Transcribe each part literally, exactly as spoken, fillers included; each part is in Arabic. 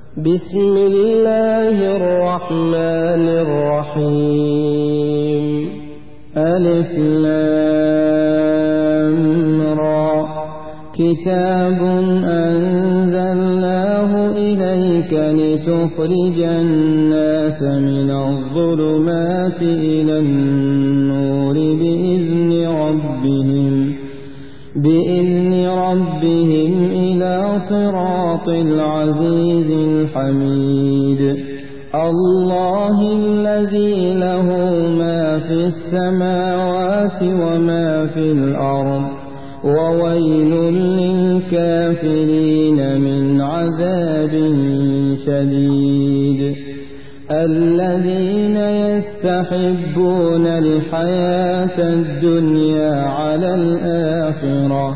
بسم الله الرحمن الرحيم ألف لام را كتاب أنزلناه إليك لتخرج الناس من الظلمات إلى النور بإذن ربهم بإذن ربهم إلى صراط العزيز الحميد الله الذي له ما في السماوات وما في الأرض وويل للكافرين من عذاب شديد الذين يستحبون الحياة الدنيا على الآخرة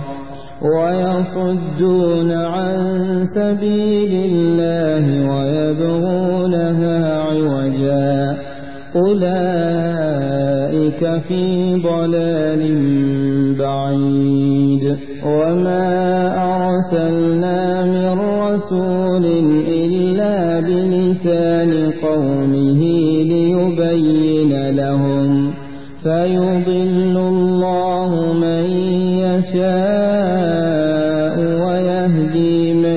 ويصدون عن سبيل الله ويبغونها عوجا أولئك في ضلال بعيد وما أرسلنا من رسول إلا بلسان قومه ليبين لهم فيضل الله من يشاء ويهدي من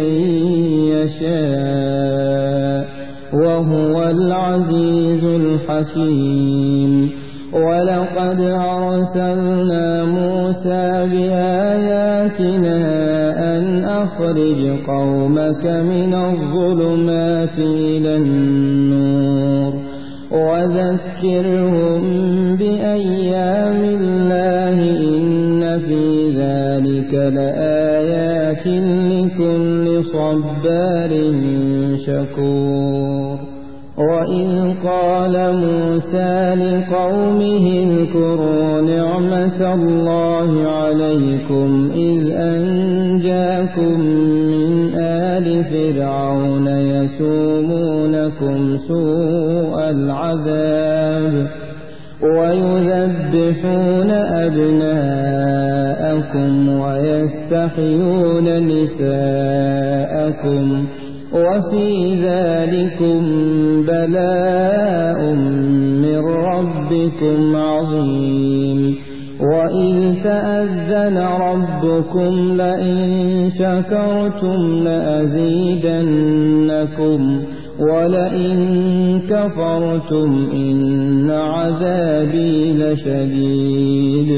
يشاء وهو العزيز الحكيم ولقد أرسلنا موسى بآياتنا أن أخرج قومك من الظلمات إلى النور وذكرهم بأيام الله إن في ذلك لآيات لكل صبار شكور وإذ قال موسى لقومه اذكروا نعمة الله عليكم إذ أنجاكم من آل فرعون يسومونكم سوء العذاب ويذبحون أبناءكم ويستحيون نساءكم وفي ذلكم بلاء من ربكم عظيم وإذ تأذن ربكم لئن شكرتم لأزيدنكم ولئن كفرتم إن عذابي لشديد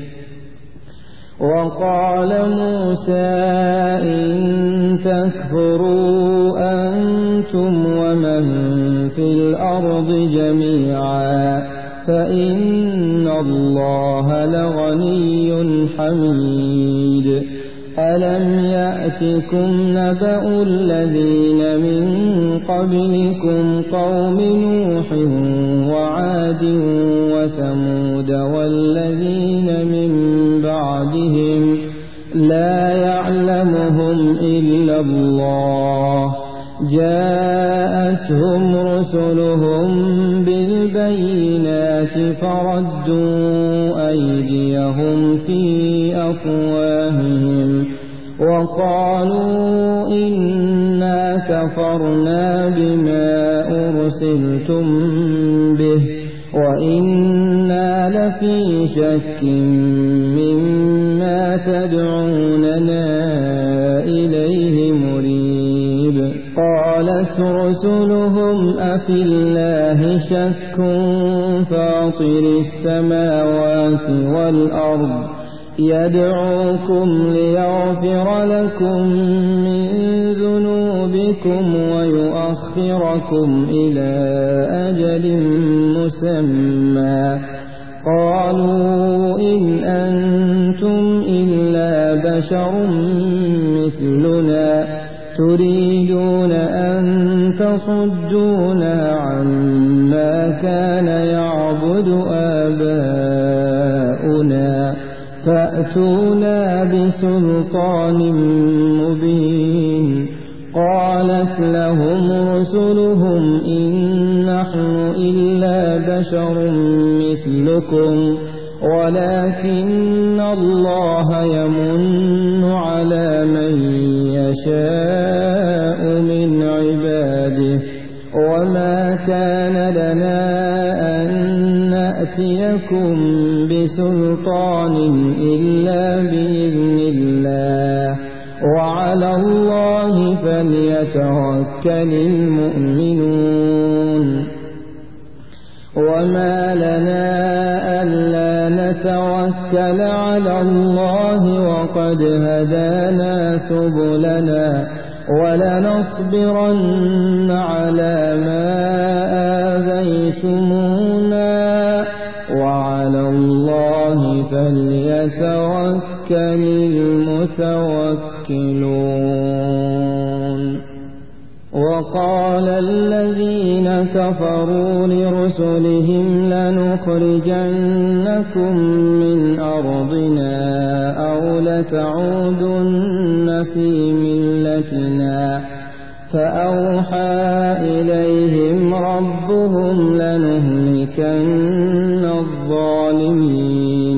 وقال موسى إن تكفروا أنتم ومن في الأرض جميعا فإن الله لغني حميد ألم يأتكم نبأ الذين من قبلكم قوم نوح وعاد وثمود والذين من بعدهم لا يعلمهم إلا الله جاءتهم رسلهم بالبينات فردوا أيديهم في أفواههم وقالوا إنا كفرنا بما أرسلتم به وإنا لفي شك مما تدعوننا إليه مريب قالت رسلهم أفي الله شك فاطر السماوات والأرض يدعوكم ليغفر لكم من ذنوبكم ويؤخركم إلى أجل مسمى قالوا إن أنتم إلا بشر مثلنا تريدون أن تصدونا عما كان يعبد آباؤنا فأتونا بسلطان مبين قالت لهم رسلهم إن نحن إلا بشر مثلكم ولكن الله يمن على من يشاء من عباده وما كان لنا أن نأتيكم بسلطان إلا بإذن الله وعلى الله فليتوكل المؤمنون وما لنا ألا نتوكل على الله وقد هدانا سبلنا ولنصبرن على ما آذيتمونا وعلى الله فليتوكل المتوكلون وقال الذين كفروا لرسلهم لنخرجنكم من أرضنا أو لتعودن في ملتنا فأوحى إليهم ربهم لنهلكن الظالمين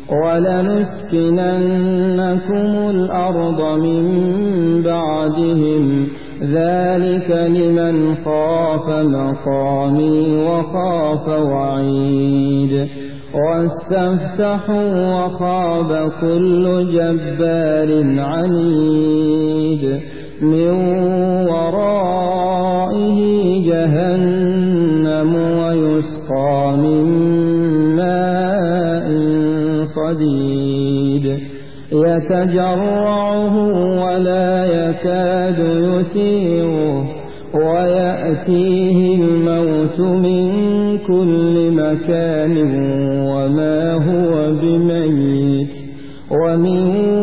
ولنسكننكم الأرض من بعدهم ذلك لمن خاف مقامي وخاف وعيد واستفتحوا وخاب كل جبار عنيد من ورائه جهنم ويسقى من ماء صديد يتجرعه ولا يكاد يسيغه ويأتيه الموت من كل مكان وما هو بميت ومن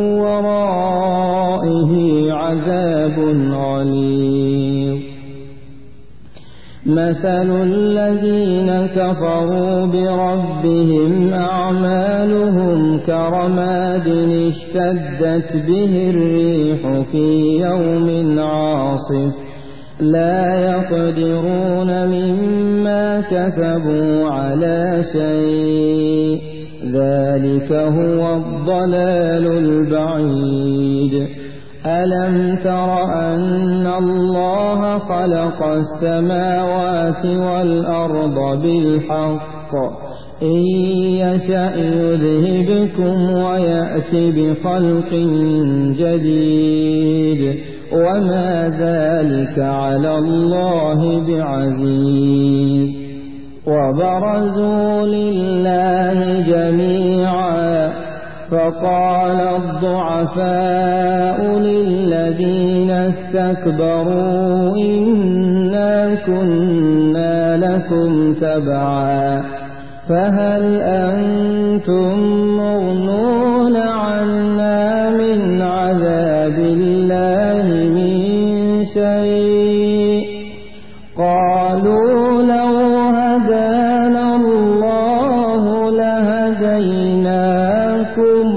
ورائه عذاب غليظ مثل الذين كفروا بربهم أعمالهم كرماد اشتدت به الريح في يوم عاصف لا يقدرون مما كسبوا على شيء ذلك هو الضلال البعيد ألم تر أن الله خلق السماوات والأرض بالحق إن يشأ يذهبكم ويأت بخلق جديد وما ذلك على الله بعزيز وبرزوا لله جميعا فقال الضعفاء للذين استكبروا إنا كنا لكم تبعا فهل أنتم مغنون عنا من عذاب الله من شيء قالوا لو هدانا الله لهديناكم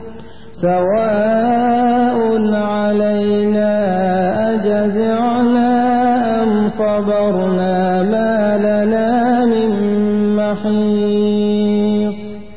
سواء علينا أجزعنا أم صبرنا ما لنا من محيص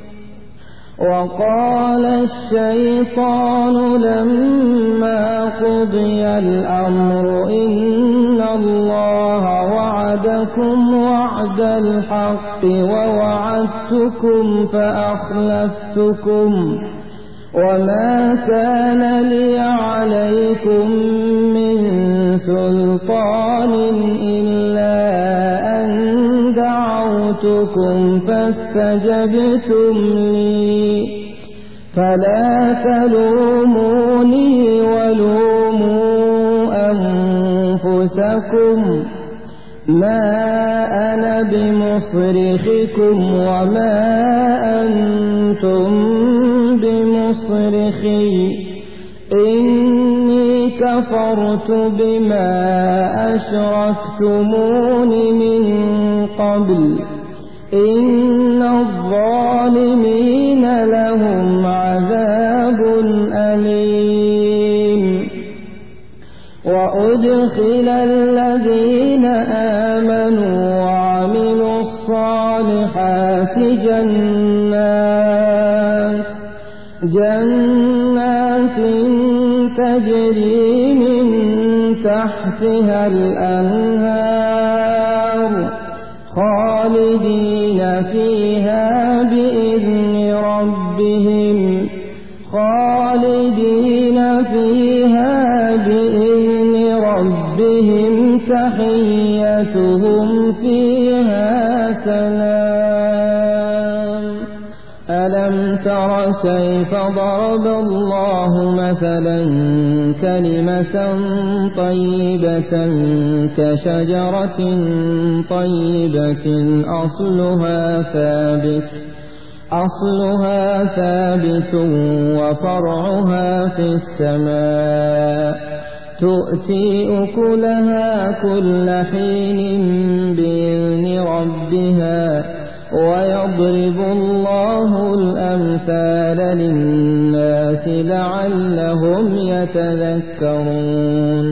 وقال الشيطان لما قضي الأمر إن الله وعدكم وعد الحق ووعدتكم فأخلفتكم وما كان لي عليكم من سلطان إلا أن دعوتكم فاستجبتم لي فلا تلوموني ولوموا أنفسكم ما أنا بمصرخكم وما أنتم بمصرخي إني كفرت بما أشركتمون من قبل إن الظالمين لهم عذاب أليم وأدخل الذين آمنوا وعملوا الصالحات جنات جنات تجري من تحتها الأنهار خالدين فيها بإذن ربهم خالدين فيها بإذن ربهم تحيتهم فيها سلام. ألم تر كيف ضرب الله مثلا كلمة طيبة كشجرة طيبة أصلها ثابت أصلها ثابت وفرعها في السماء تؤتي أكلها كل حين بإذن ربها ويضرب الله الأمثال للناس لعلهم يتذكرون.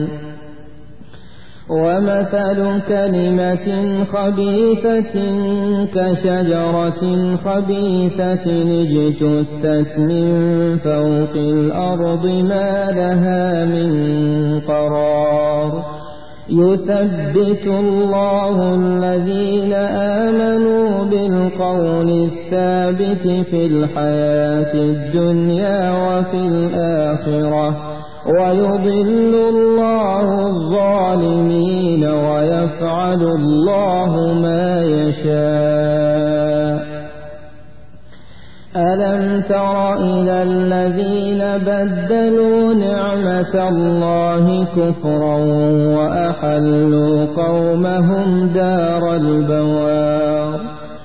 ومثل كلمة خبيثة كشجرة خبيثة اجتثت من فوق الأرض ما لها من قرار. يثبت الله الذين آمنوا بالقول الثابت في الحياة الدنيا وفي الآخرة ويضل الله الظالمين ويفعل الله ما يشاء. ألم تر إلى الذين بدلوا نعمة الله كفرا وأحلوا قومهم دار البوار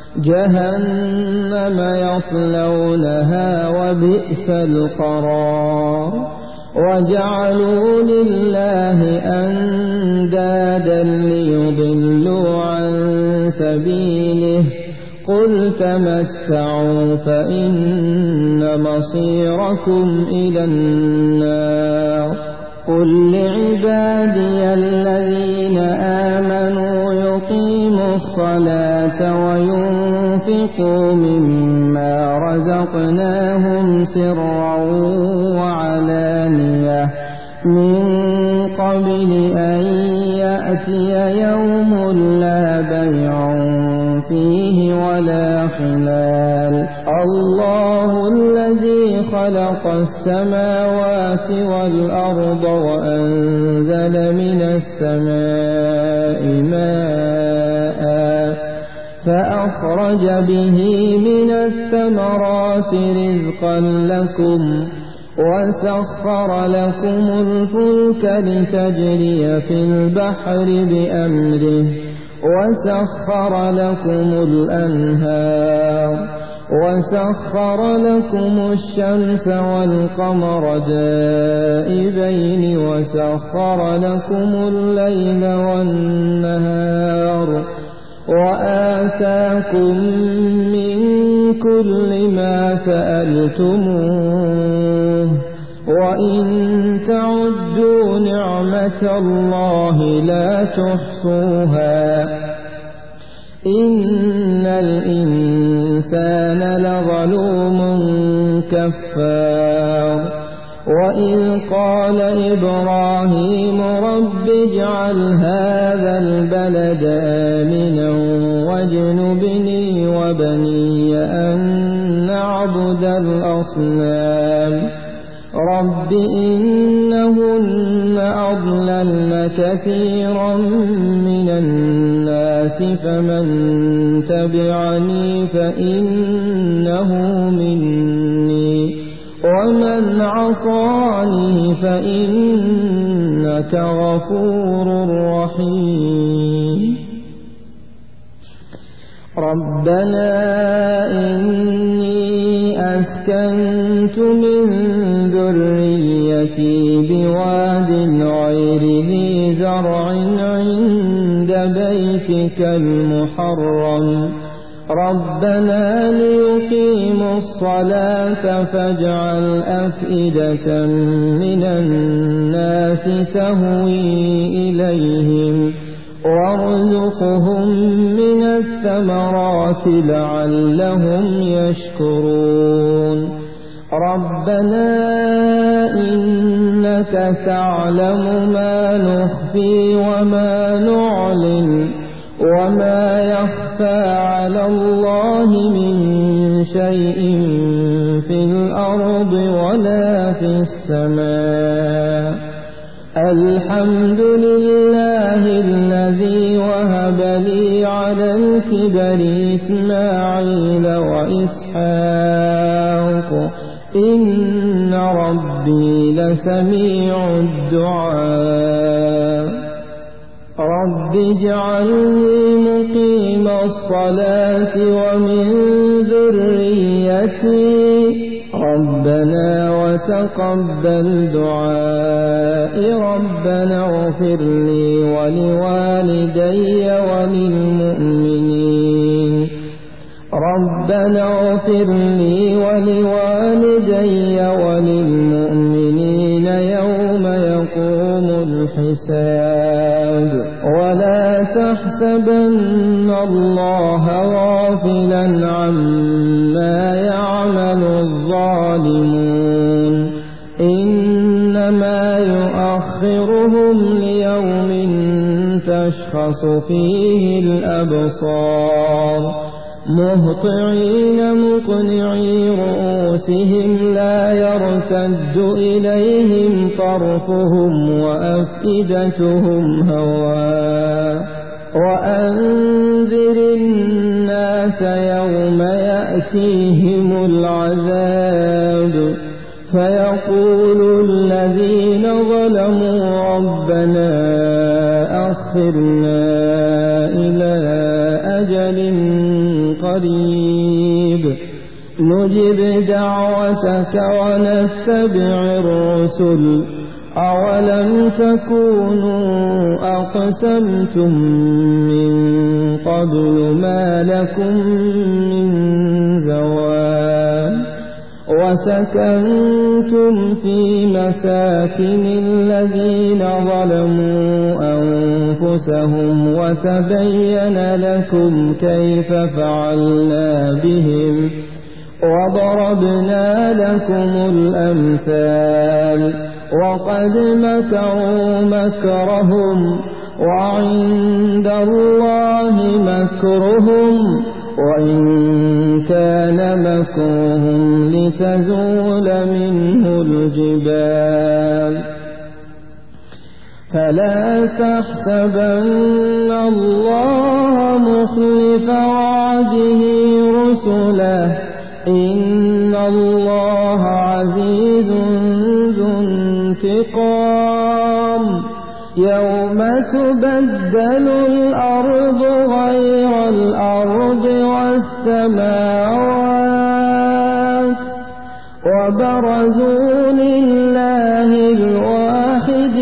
جهنم يصلونها وبئس القرار. وجعلوا لله أندادا ليضلوا عن سبيله قل تمتعوا فإن مصيركم إلى النار. قل لعبادي الذين آمنوا يقيموا الصلاة وينفقوا مما رزقناهم سرا وعلانية من قبل أن يأتي يوم لا بيع فيه ولا خلال. الله الذي خلق السماوات والأرض وأنزل من السماء ماء فأخرج به من الثمرات رزقا لكم وسخر لكم الفلك لتجري في البحر بأمره وسخر لكم الأنهار وسخر لكم الشمس والقمر دائبين وسخر لكم الليل والنهار وآتاكم من كل ما سألتموه وإن تعدوا نعمة الله لا تحصوها إن الإنسان لظلوم كفار. وإذ قال إبراهيم رب اجعل هذا البلد آمنا واجنبني وبني أن نعبد الأصنام رب إنهن أضللن كثيرا من الناس فمن تبعني فإنه مني ومن عصاني فإنك غفور رحيم. ربنا إني أسكنت من ذريتي بواد غير ذي زرع عند بيتك المحرم ربنا ليقيموا الصلاة فاجعل أفئدة من الناس تهوي إليهم وارزقهم من الثمرات لعلهم يشكرون. ربنا إنك تعلم ما نخفي وما نعلن وما يخفى على الله من شيء في الأرض ولا في السماء. الحمد لله الذي وهب لي على الكبر إسماعيل وإسحاق إن ربي لسميع الدعاء. رب اجعلني مقيم الصلاة ومن ذريتي ربنا وتقبل دعائي. ربنا اغفر لي ولوالدي وللمؤمنين ربنا اغفر لي ولوالدي وللمؤمنين يوم يقوم الحساب. ولا تحسبن الله غافلا عما يعمل الظالمون إنما يؤخرهم ليوم تشخص فيه الأبصار مهطعين مقنعي رؤوسهم لا يرتد إليهم طرفهم وأفئدتهم هواء. وأنذر الناس يوم يأتيهم العذاب فيقول الذين ظلموا ربنا أخرنا إلى أجل قريب نجب دعوتك ونتبع الرسل أولم تكونوا أقسمتم من قبل ما لكم من زوال. وسكنتم في مساكن الذين ظلموا أنفسهم وتبين لكم كيف فعلنا بهم وضربنا لكم الأمثال. وقد مكروا مكرهم وعند الله مكرهم وإن كان مكرهم لتزول منه الجبال. فلا تحسبن الله مخلف وعده رسله إن الله عزيز ذو انتقام. يوم تبدل الأرض غير الأرض والسماوات وبرزوا لله الواحد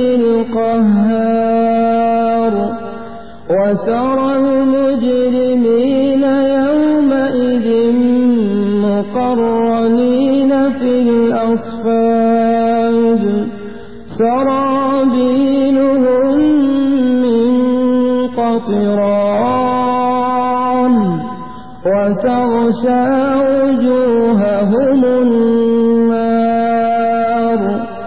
القهار. وترى المجرمين يومئذ مقرنين في الأصفاد سرابيلهم من قطران وتغشى وجوههم النار.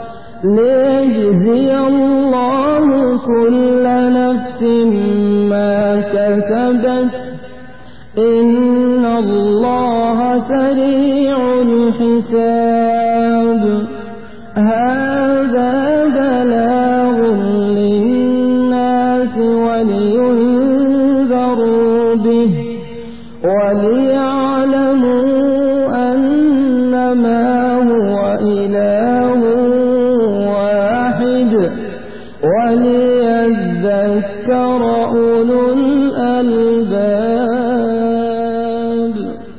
ليجزي الله كل نفس ما كسبت إن الله سريع الحساب. هذا بلاغ للناس ولينذروا به وليعلموا أنما هو إله واحد وليذكر أولو الألباب.